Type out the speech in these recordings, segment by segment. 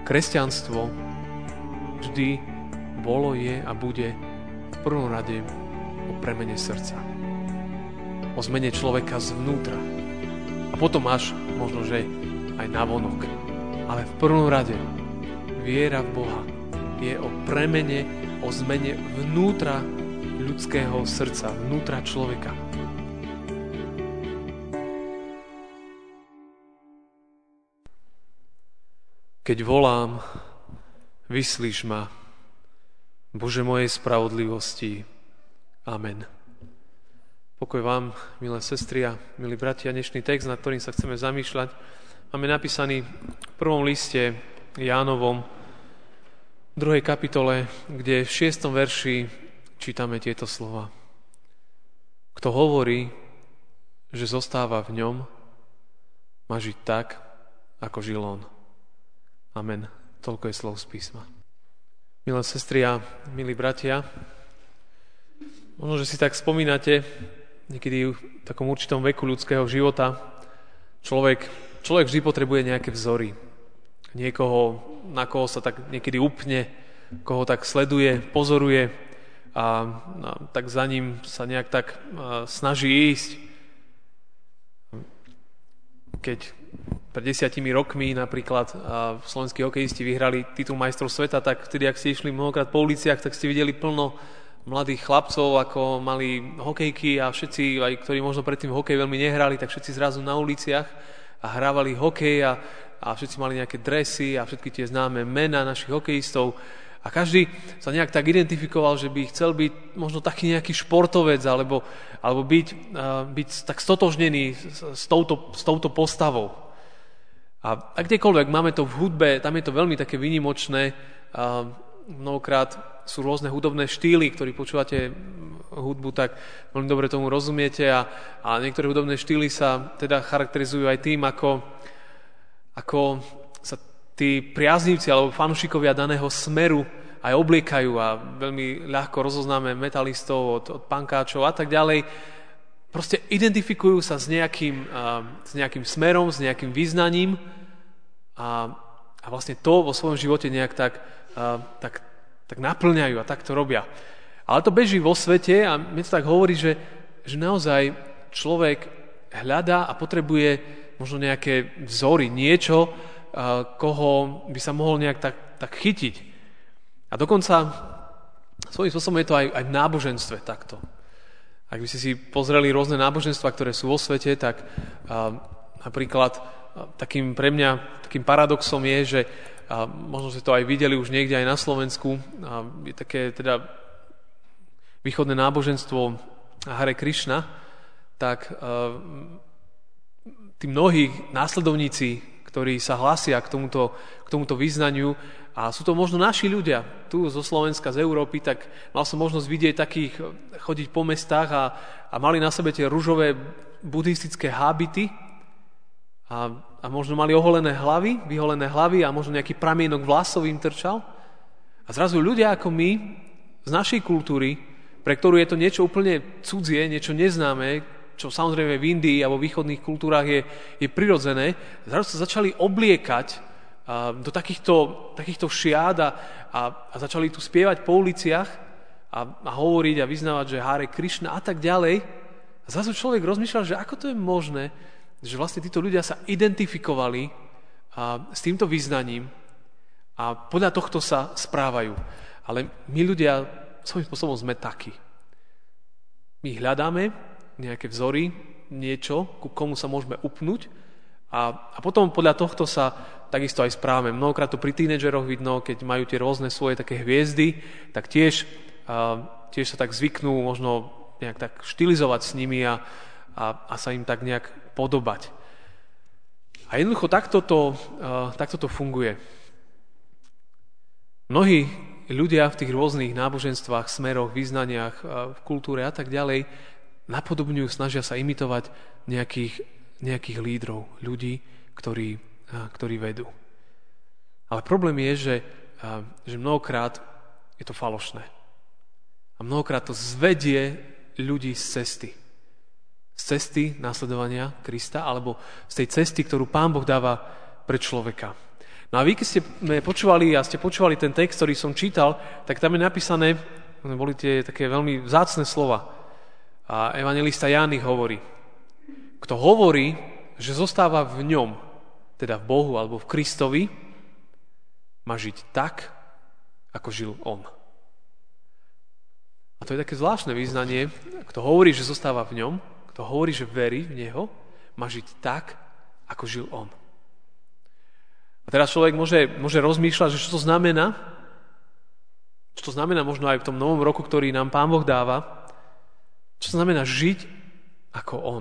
kresťanstvo vždy bolo, je a bude v prvom rade o premene srdca. O zmene človeka zvnútra. A potom až možno, že aj navonok. Ale v prvom rade viera v Boha je o premene, o zmene vnútra ľudského srdca, vnútra človeka. Keď volám, vyslíš ma, Bože mojej spravodlivosti. Amen. Pokoj vám, milé sestry a milí bratia, dnešný text, nad ktorým sa chceme zamýšľať, máme napísaný v prvom liste Jánovom, 2. kapitole, kde v 6. verši čítame tieto slova. Kto hovorí, že zostáva v ňom, má žiť tak, ako žil on. Amen. Toľko je slov z písma. Milé sestry a milí bratia, možno, že si tak spomínate, niekedy v takom určitom veku ľudského života, človek vždy potrebuje nejaké vzory. Niekoho, na koho sa tak niekedy upne, koho tak sleduje, pozoruje a tak za ním sa nejak tak snaží ísť. Keď pred 10 rokmi napríklad slovenskí hokejisti vyhrali titul majstrov sveta, tak vtedy, ak ste išli mnohokrát po uliciach, tak ste videli plno mladých chlapcov, ako mali hokejky a všetci, aj ktorí možno predtým hokej veľmi nehrali, tak všetci zrazu na uliciach a hrávali hokej a všetci mali nejaké dresy a všetky tie známe mená našich hokejistov. A každý sa nejak tak identifikoval, že by chcel byť možno taký nejaký športovec alebo byť tak stotožnený s touto postavou. A kdekoľvek máme to v hudbe, tam je to veľmi také výnimočné. Mnohokrát sú rôzne hudobné štýly, ktorí počúvate hudbu, tak veľmi dobre tomu rozumiete a niektoré hudobné štýly sa teda charakterizujú aj tým, ako sa tí priaznivci alebo fanúšikovia daného smeru aj obliekajú a veľmi ľahko rozoznáme metalistov od punkáčov a tak ďalej. Proste identifikujú sa s nejakým smerom, s nejakým význaním a vlastne to vo svojom živote nejak tak naplňajú a tak to robia. Ale to beží vo svete a mne to tak hovorí, že naozaj človek hľadá a potrebuje možno nejaké vzory, niečo, koho by sa mohol nejak tak chytiť. A dokonca svojím spôsobom je to aj v náboženstve takto. Ak by ste si pozreli rôzne náboženstva, ktoré sú vo svete, tak napríklad pre mňa takým paradoxom je, že možno ste to aj videli už niekde aj na Slovensku, je také teda východné náboženstvo Hare Krishna, tak tí mnohí následovníci, ktorí sa hlásia k tomuto vyznaniu, a sú to možno naši ľudia tu zo Slovenska, z Európy, tak mal som možnosť vidieť takých chodiť po mestách a mali na sebe tie ružové buddhistické hábity a možno mali vyholené hlavy a možno nejaký pramienok vlasov im trčal. A zrazu ľudia ako my, z našej kultúry, pre ktorú je to niečo úplne cudzie, niečo neznáme, čo samozrejme v Indii a vo východných kultúrach je prirodzené, zrazu sa začali obliekať do takýchto šiat a začali tu spievať po uliciach a hovoriť a vyznávať, že Hare Krishna a tak ďalej. A zrazu človek rozmýšľal, že ako to je možné, že vlastne títo ľudia sa identifikovali s týmto vyznaním a podľa tohto sa správajú. Ale my ľudia svojím spôsobom sme takí. My hľadáme nejaké vzory, niečo, ku komu sa môžeme upnúť a potom podľa tohto sa takisto aj správame. Mnohokrát to pri tínedžeroch vidno, keď majú tie rôzne svoje také hviezdy, tak tiež sa tak zvyknú možno nejak tak štilizovať s nimi a sa im tak nejak podobať. A jednoducho takto to funguje. Mnohí ľudia v tých rôznych náboženstvách, smeroch, význaniach, v kultúre a tak ďalej napodobňujú, snažia sa imitovať nejakých lídrov, ľudí, ktorí vedú. Ale problém je, že mnohokrát je to falošné. A mnohokrát to zvedie ľudí z cesty. Z cesty nasledovania Krista, alebo z tej cesty, ktorú Pán Boh dáva pre človeka. No a vy, keď ste počúvali ten text, ktorý som čítal, tak tam je napísané, boli tie také veľmi vzácne slova. A evanjelista Ján ich hovorí. Kto hovorí, že zostáva v ňom, teda v Bohu alebo v Kristovi, má žiť tak, ako žil on. A to je také zvláštne význanie. Kto hovorí, že zostáva v ňom, kto hovorí, že verí v neho, má žiť tak, ako žil on. A teraz človek môže rozmýšľať, že čo to znamená. Čo to znamená možno aj v tom novom roku, ktorý nám Pán Boh dáva. Čo to znamená žiť ako on.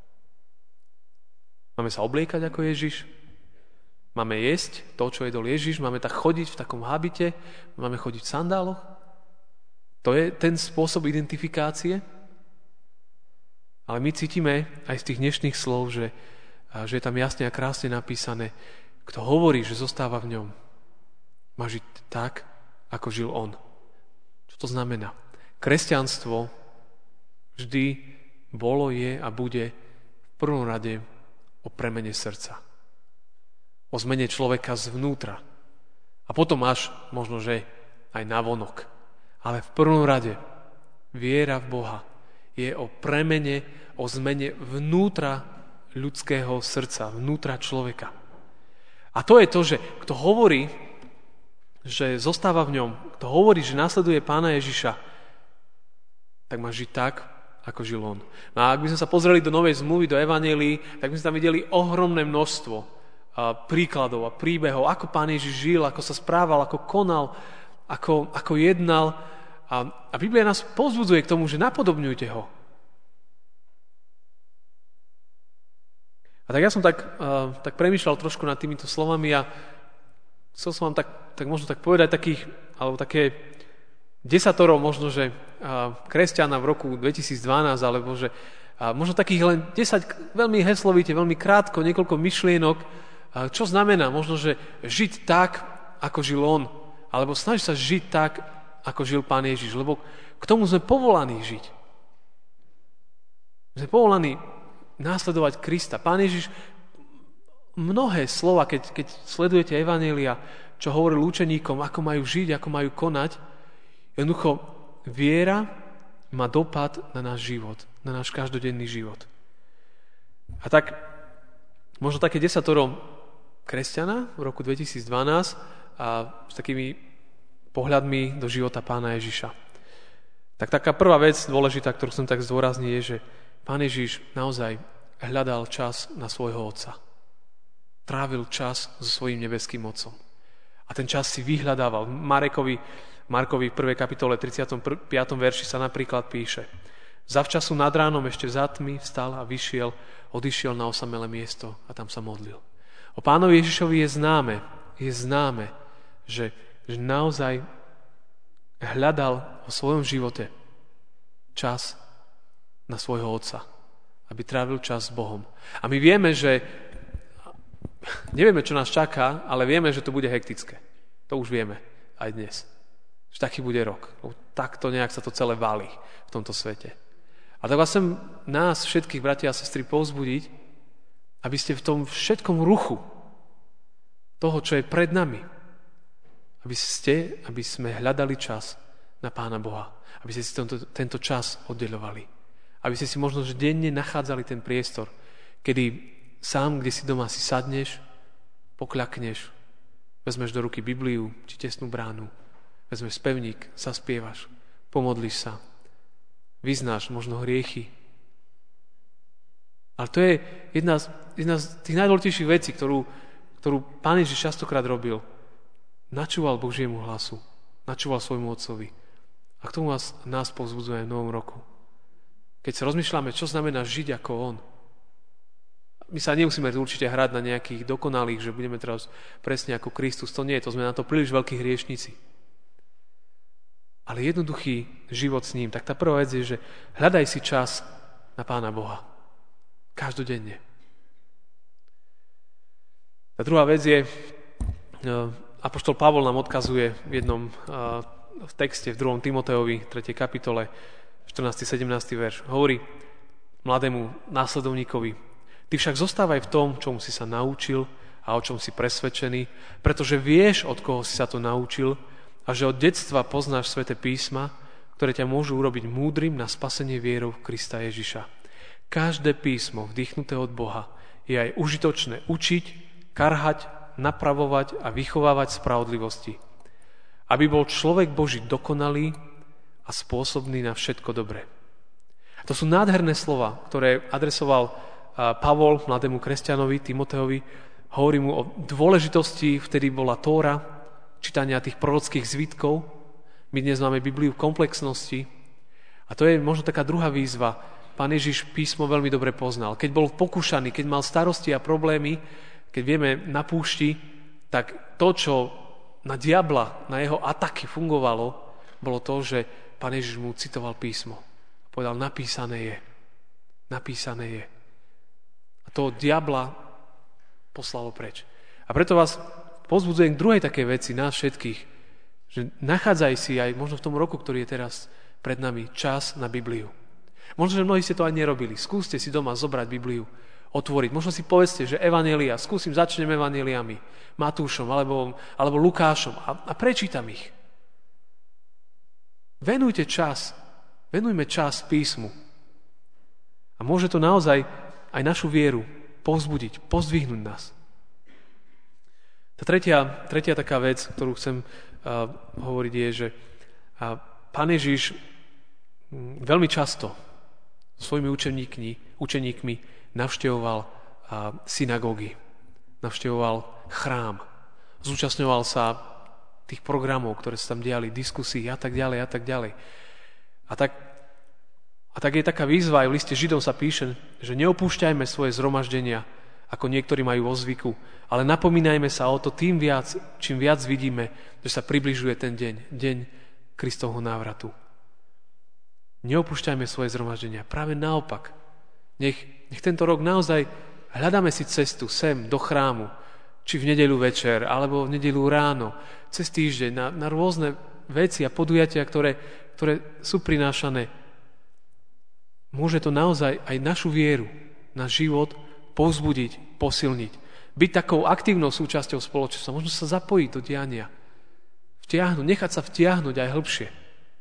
Máme sa obliekať ako Ježiš. Máme jesť to, čo jedol Ježiš. Máme tak chodiť v takom habite. Máme chodiť v sandáloch. To je ten spôsob identifikácie. Ale my cítime aj z tých dnešných slov, že je tam jasne a krásne napísané, kto hovorí, že zostáva v ňom, má žiť tak, ako žil on. Čo to znamená? Kresťanstvo vždy bolo, je a bude v prvom rade o premene srdca. O zmene človeka zvnútra. A potom až možno, že aj navonok. Ale v prvom rade viera v Boha je o premene, o zmene vnútra ľudského srdca, vnútra človeka. A to je to, že kto hovorí, že zostáva v ňom, kto hovorí, že nasleduje Pána Ježiša, tak má žiť tak, ako žil on. No a ak by sme sa pozreli do Novej zmluvy, do Evanjelií, tak by sme tam videli ohromné množstvo príkladov a príbehov, ako Pán Ježiš žil, ako sa správal, ako konal, ako jednal. A Biblia nás povzbudzuje k tomu, že napodobňujte ho. A tak ja som tak premýšľal trošku nad týmito slovami a chcel som vám tak možno tak povedať alebo také desatoro možno, že kresťana v roku 2012, alebo že možno takých len 10 veľmi heslovite, veľmi krátko, niekoľko myšlienok, čo znamená možno, že žiť tak, ako žil on, alebo snažiť sa žiť tak, ako žil Pán Ježiš, lebo k tomu sme povolaní žiť. Sme povolaní následovať Krista. Pán Ježiš mnohé slova, keď sledujete Evanjelia, čo hovoril učeníkom, ako majú žiť, ako majú konať, jednoducho viera má dopad na náš život, na náš každodenný život. A tak možno také desatoro kresťana v roku 2012 a s takými pohľadmi do života Pána Ježiša. Tak taká prvá vec dôležitá, ktorú som tak zdôrazniť, je, že Pán Ježiš naozaj hľadal čas na svojho Otca. Trávil čas so svojím nebeským Otcom. A ten čas si vyhľadával. Markovi v 1. kapitole 35. verši sa napríklad píše: Zavčasu nad ránom ešte za tmy vstal a odišiel na osamelé miesto a tam sa modlil. O Pánovi Ježišovi je známe, že naozaj hľadal vo svojom živote čas na svojho Otca, aby trávil čas s Bohom. A my vieme, že nevieme, čo nás čaká, ale vieme, že to bude hektické. To už vieme aj dnes. Že taký bude rok. Takto nejak sa to celé valí v tomto svete. A tak vás chcem nás, všetkých bratia a sestry, povzbudiť, aby ste v tom všetkom ruchu toho, čo je pred nami, aby sme hľadali čas na Pána Boha. Aby ste si tento čas oddeľovali. Aby ste si možno že denne nachádzali ten priestor, kedy sám, kde si doma, si sadneš, pokľakneš, vezmeš do ruky Bibliu či tesnú bránu, vezmeš spevník, zaspievaš, pomodlíš sa, vyznáš možno hriechy. Ale to je jedna z tých najdôležitejších vecí, ktorú Pán Ježiš častokrát robil. Načúval Božiemu hlasu, načúval svojmu Otcovi. A k tomu nás povzbudzuje v novom roku. Keď sa rozmýšľame, čo znamená žiť ako on. My sa nemusíme určite hrať na nejakých dokonalých, že budeme teraz presne ako Kristus. To nie je, to sme na to príliš veľkí hriešnici. Ale jednoduchý život s ním. Tak tá prvá vec je, že hľadaj si čas na Pána Boha. Každodenne. Tá druhá vec je, apoštol Pavol nám odkazuje v texte v 2. Timotejovi 3. kapitole 14. 17. verš. Hovorí mladému následovníkovi: Ty však zostávaj v tom, čomu si sa naučil a a o čom si presvedčený, pretože vieš, od koho si sa to naučil a že od detstva poznáš Sväté písma, ktoré ťa môžu urobiť múdrym na spasenie vierou v Krista Ježiša. Každé písmo vdychnuté od Boha je aj užitočné učiť, karhať, napravovať a vychovávať spravodlivosti, aby bol človek Boží dokonalý a spôsobný na všetko dobré. To sú nádherné slova, ktoré adresoval Pavol mladému kresťanovi Timoteovi. Hovorí mu o dôležitosti, vtedy bola Tóra, čítania tých prorockých zvitkov. My dnes máme Bibliu v komplexnosti. A to je možno taká druhá výzva. Pán Ježiš písmo veľmi dobre poznal. Keď bol pokúšaný, keď mal starosti a problémy, keď vieme na púšti, tak to, čo na diabla, na jeho ataky fungovalo, bolo to, že Pán Ježiš mu citoval písmo. Povedal, napísané je. Napísané je. A to diabla poslalo preč. A preto vás povzbudzujem k druhej takej veci, nás všetkých, že nachádzaj si aj možno v tom roku, ktorý je teraz pred nami, čas na Bibliu. Možno, že mnohí ste to aj nerobili. Skúste si doma zobrať Bibliu, otvoriť. Možno si povedzte, že evanjelia, začnem evanjeliami, Matúšom alebo Lukášom a prečítam ich. Venujme čas písmu. A môže to naozaj aj našu vieru povzbudiť, pozdvihnúť nás. Tá tretia taká vec, ktorú chcem hovoriť, je, že Pán Ježiš veľmi často so svojimi učeníkmi navštevoval synagógy, navštevoval chrám, zúčastňoval sa tých programov, ktoré sa tam diali, diskusí a tak ďalej a tak ďalej. A tak je taká výzva, aj v liste Židom sa píše, že neopúšťajme svoje zhromaždenia, ako niektorí majú vo zvyku, ale napomínajme sa o to tým viac, čím viac vidíme, že sa približuje ten deň Kristovho návratu. Neopúšťajme svoje zhromaždenia, práve naopak. Nech tento rok naozaj hľadáme si cestu sem do chrámu, či v nedeľu večer, alebo v nedeľu ráno, cez týždeň, na rôzne veci a podujatia, ktoré sú prinášané. Môže to naozaj aj našu vieru, náš život povzbudiť, posilniť. Byť takou aktívnou súčasťou spoločenstva, možno sa zapojiť do diania. Nechať sa vtiahnuť aj hlbšie.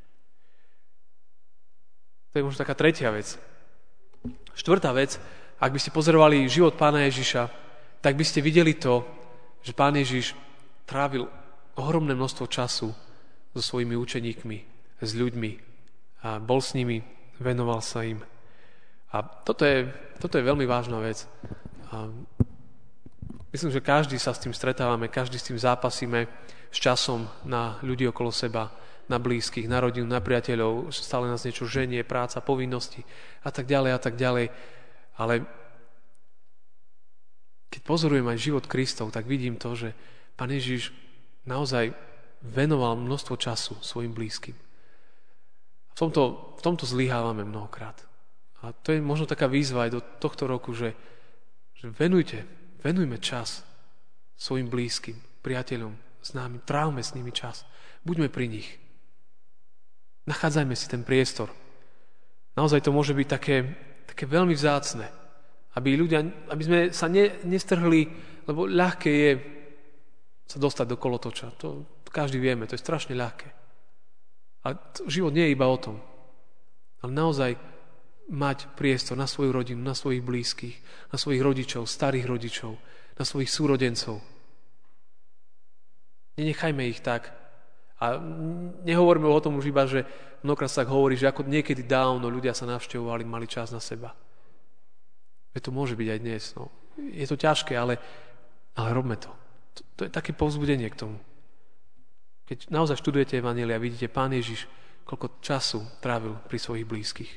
To je možno taká tretia vec. Štvrtá vec, ak by ste pozorovali život Pána Ježiša, tak by ste videli to, že Pán Ježiš trávil ohromné množstvo času so svojimi učeníkmi, s ľuďmi a bol s nimi, venoval sa im. A toto je veľmi vážna vec. A myslím, že každý sa s tým stretávame, každý s tým zápasíme s časom na ľudí okolo seba, na blízkych, na rodinu, na priateľov, stále nás niečo ženie, práca, povinnosti a tak ďalej a tak ďalej. Ale keď pozorujem aj život Kristov, tak vidím to, že Pán Ježiš naozaj venoval množstvo času svojim blízkym. V tomto zlyhávame mnohokrát. A to je možno taká výzva aj do tohto roku, že venujme čas svojim blízkym, priateľom, známym, trávme s nimi čas. Buďme pri nich. Nachádzajme si ten priestor. Naozaj to môže byť také veľmi vzácne, aby sme sa nestrhli, lebo ľahké je sa dostať do kolotoča. To každý vieme, to je strašne ľahké. A život nie je iba o tom. Ale naozaj mať priestor na svoju rodinu, na svojich blízkych, na svojich rodičov, starých rodičov, na svojich súrodencov. Nenechajme ich tak. A nehovoríme o tom už iba, že mnohokrát sa tak hovorí, že ako niekedy dávno ľudia sa navštevovali, mali čas na seba. Veď to môže byť aj dnes. No. Je to ťažké, ale robme to. To je také povzbudenie k tomu. Keď naozaj študujete evanjelia a vidíte Pán Ježiš, koľko času trávil pri svojich blízkych.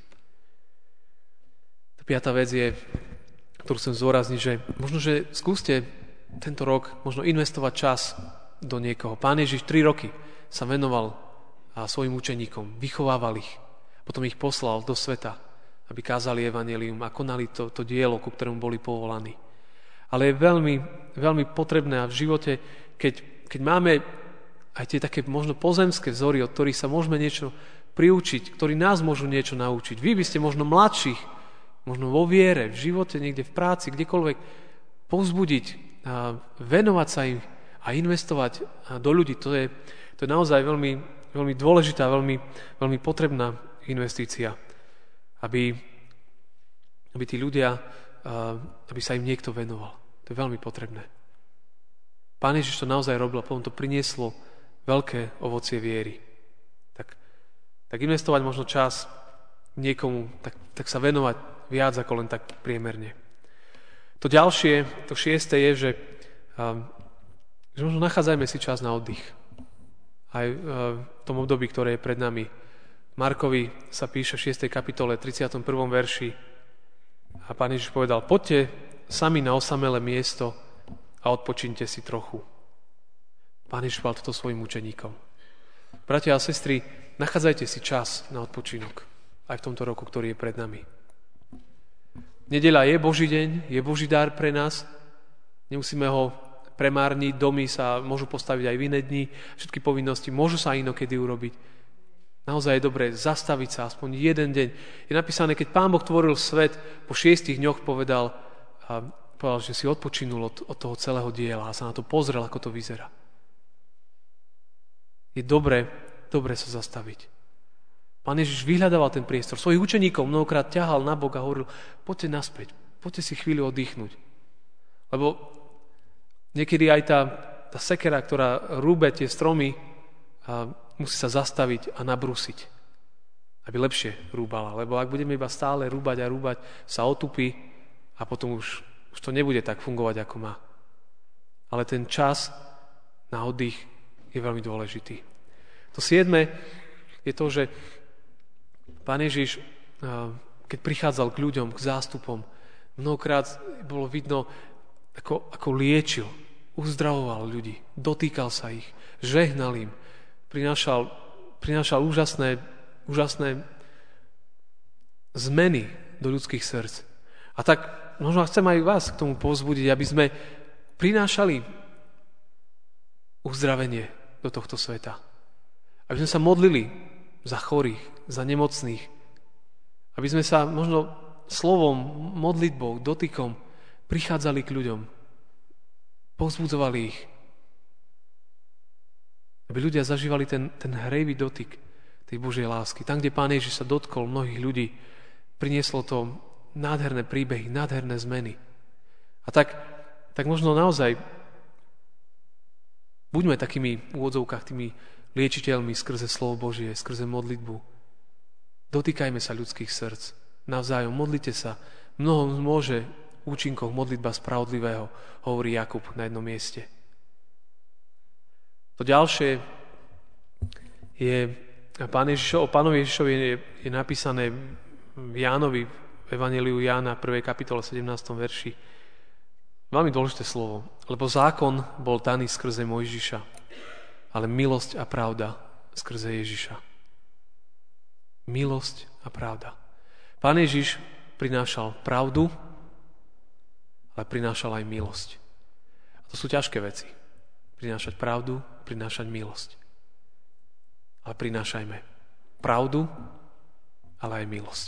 Tá piatá vec je, ktorú chcem zdôrazniť, že možno, že skúste tento rok možno investovať čas do niekoho. Pán Ježiš 3 roky sa venoval svojim učeníkom, vychovával ich, potom ich poslal do sveta, aby kázali evanjelium a konali to dielo, ku ktorému boli povolaní. Ale je veľmi, veľmi potrebné a v živote, keď máme aj tie také možno pozemské vzory, od ktorých sa môžeme niečo priučiť, ktorí nás môžu niečo naučiť. Vy by ste možno mladších, možno vo viere, v živote, niekde v práci, kdekoľvek, povzbudiť venovať sa im a investovať do ľudí. To je naozaj veľmi, veľmi dôležitá, veľmi, veľmi potrebná investícia, aby tí ľudia, aby sa im niekto venoval. To je veľmi potrebné. Pán Ježiš to naozaj robil a potom to prinieslo veľké ovocie viery. Tak investovať možno čas niekomu, tak sa venovať viac ako len tak priemerne. To ďalšie, to šieste je, že možno nachádzajme si čas na oddych. Aj v tom období, ktoré je pred nami. Markovi sa píše v 6. kapitole, 31. verši a Pán Ježiš povedal: poďte sami na osamelé miesto a odpočíňte si trochu. Pán Ježiš povedal toto svojim učeníkom. Bratia a sestry, nachádzajte si čas na odpočinok aj v tomto roku, ktorý je pred nami. Nedeľa je Boží deň, je Boží dar pre nás. Nemusíme ho premárniť, domy sa môžu postaviť aj v iné dni, všetky povinnosti môžu sa inokedy urobiť. Naozaj je dobré zastaviť sa aspoň jeden deň. Je napísané, keď Pán Boh tvoril svet, po 6 dňoch povedal, že si odpočinul od toho celého diela a sa na to pozrel, ako to vyzerá. Je dobré sa zastaviť. Pán Ježiš vyhľadával ten priestor. Svojich učeníkov mnohokrát ťahal na bok a hovoril: poďte naspäť, poďte si chvíľu oddychnúť. Lebo niekedy aj tá sekera, ktorá rúbe tie stromy, musí sa zastaviť a nabrúsiť, aby lepšie rúbala. Lebo ak budeme iba stále rúbať a rúbať, sa otupí a potom už to nebude tak fungovať, ako má. Ale ten čas na oddych je veľmi dôležitý. To 7. je to, že Pán Ježiš, keď prichádzal k ľuďom, k zástupom, mnohokrát bolo vidno, ako liečil, uzdravoval ľudí, dotýkal sa ich, žehnal im, prinášal úžasné zmeny do ľudských srdc. A tak možno chcem aj vás k tomu povzbudiť, aby sme prinášali uzdravenie do tohto sveta. Aby sme sa modlili za chorých, za nemocných. Aby sme sa možno slovom, modlitbou, dotykom prichádzali k ľuďom. Povzbudzovali ich. Aby ľudia zažívali ten hrejvý dotyk tej Božej lásky. Tam, kde Pán Ježiš sa dotkol mnohých ľudí, prinieslo to nádherné príbehy, nádherné zmeny. A tak možno naozaj buďme takými v úvodzovkách, tými liečiteľmi skrze slovo Božie, skrze modlitbu. Dotýkajme sa ľudských srdc. Navzájom modlite sa. Mnoho môže účinkoch modlitba spravodlivého, hovorí Jakub na jednom mieste. To ďalšie je o Pánovi Ježišovi je napísané v Jánovi, v Evanjeliu Jána, 1. kapitole 17. verši. Veľmi dôležité slovo, lebo zákon bol daný skrze Mojžiša, ale milosť a pravda skrze Ježiša. Milosť a pravda. Pán Ježiš prinášal pravdu, ale prinášal aj milosť. A to sú ťažké veci. Prinášať pravdu, prinášať milosť. Ale prinášajme pravdu, ale aj milosť.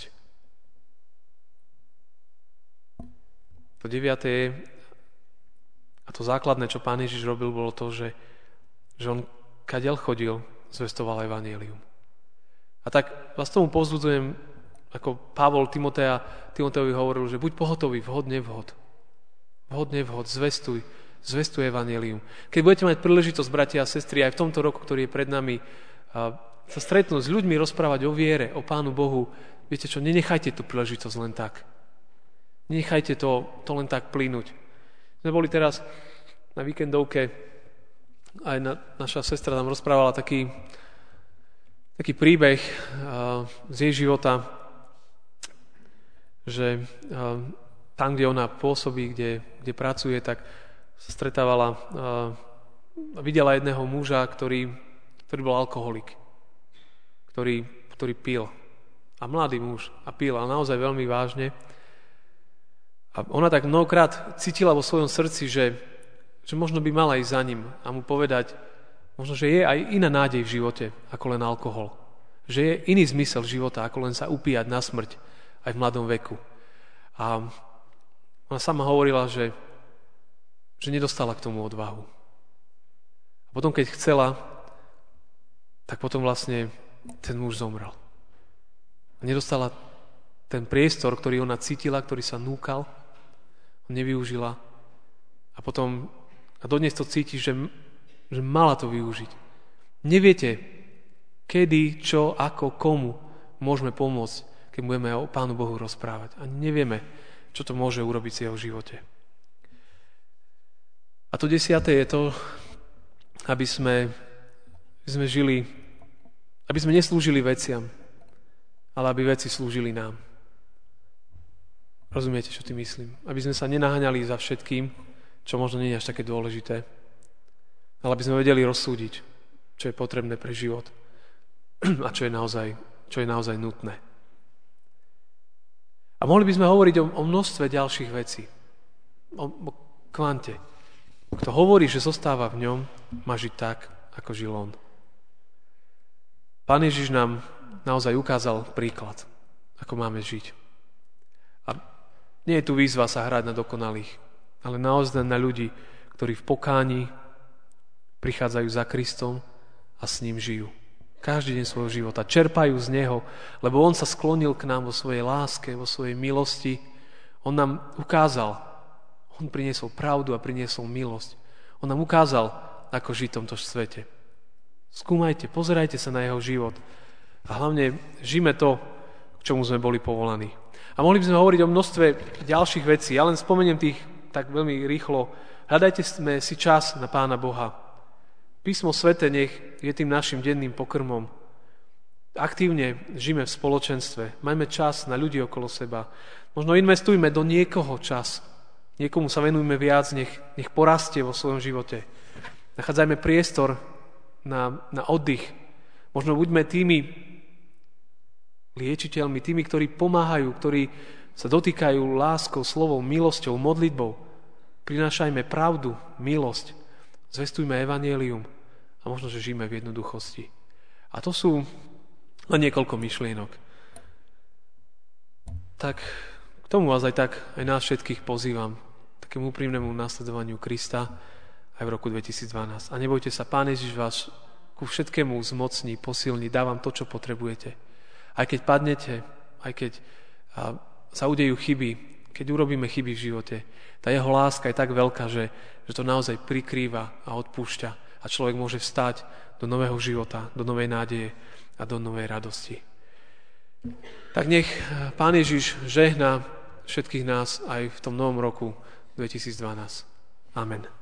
To 9. je, a to základné, čo Pán Ježiš robil, bolo to, že on kadiaľ chodil, zvestoval evanjelium. A tak vás tomu povzbudzujem, ako Pavol Timotejovi hovoril, že buď pohotový, vhod, nevhod. Vhod, nevhod, zvestuj evanjelium. Keď budete mať príležitosť, bratia a sestry, aj v tomto roku, ktorý je pred nami, sa stretnúť s ľuďmi, rozprávať o viere, o Pánu Bohu, viete čo, nenechajte tú príležitosť len tak. Nenechajte to len tak plynúť. My boli teraz na víkendovke, aj naša sestra nám rozprávala taký príbeh z jej života, že tam, kde ona pôsobí, kde pracuje, tak sa stretávala a videla jedného muža, ktorý bol alkoholik, ktorý pil. A mladý muž a pil, a naozaj veľmi vážne. A ona tak mnohokrát cítila vo svojom srdci, že možno by mala ísť za ním a mu povedať, možno, že je aj iná nádej v živote, ako len alkohol. Že je iný zmysel života, ako len sa upíjať na smrť aj v mladom veku. A ona sama hovorila, že že nedostala k tomu odvahu. A potom, keď chcela, tak potom vlastne ten muž zomrel. A nedostala ten priestor, ktorý ona cítila, ktorý sa núkal, nevyužila a potom a dodnes to cíti, že mala to využiť. Neviete, kedy, čo, ako, komu môžeme pomôcť, keď budeme o Pánu Bohu rozprávať. A nevieme, čo to môže urobiť v jeho živote. A to 10. je to, aby sme žili, aby sme neslúžili veciam, ale aby veci slúžili nám. Rozumiete, čo tým myslím? Aby sme sa nenaháňali za všetkým, čo možno nie je až také dôležité, ale aby sme vedeli rozsúdiť, čo je potrebné pre život a čo je naozaj nutné. A mohli by sme hovoriť o množstve ďalších vecí, o kvante. Kto hovorí, že zostáva v ňom, má žiť tak, ako žil on. Pán Ježiš nám naozaj ukázal príklad, ako máme žiť. A nie je tu výzva sa hrať na dokonalých, ale naozaj na ľudí, ktorí v pokáni prichádzajú za Kristom a s ním žijú. Každý deň svojho života čerpajú z Neho, lebo On sa sklonil k nám vo svojej láske, vo svojej milosti. On nám ukázal, On priniesol pravdu a priniesol milosť. On nám ukázal, ako žiť v tomto svete. Skúmajte, pozerajte sa na Jeho život a hlavne žijme to, k čomu sme boli povolaní. A mohli by sme hovoriť o množstve ďalších vecí. Ja len spomeniem tých tak veľmi rýchlo. Hľadajte si čas na Pána Boha. Písmo sväté nech je tým našim denným pokrmom. Aktívne žijeme v spoločenstve. Majme čas na ľudí okolo seba. Možno investujme do niekoho čas. Niekomu sa venujme viac, nech porastie vo svojom živote. Nachádzajme priestor na oddych. Možno buďme tými liečiteľmi, tými, ktorí pomáhajú, ktorí sa dotýkajú láskou, slovom, milosťou, modlitbou. Prinášajme pravdu, milosť, zvestujme evanjelium a možno, že žijeme v jednoduchosti. A to sú len niekoľko myšlienok. Tak k tomu vás aj nás všetkých pozývam, takému úprimnému nasledovaniu Krista aj v roku 2012. A nebojte sa, Pán Ježiš vás ku všetkému zmocní, posilní, dávam to, čo potrebujete. Aj keď padnete, aj keď sa udejú chyby, keď urobíme chyby v živote, tá jeho láska je tak veľká, že to naozaj prikrýva a odpúšťa a človek môže vstať do nového života, do novej nádeje a do novej radosti. Tak nech Pán Ježiš žehná všetkých nás aj v tom novom roku 2012. Amen.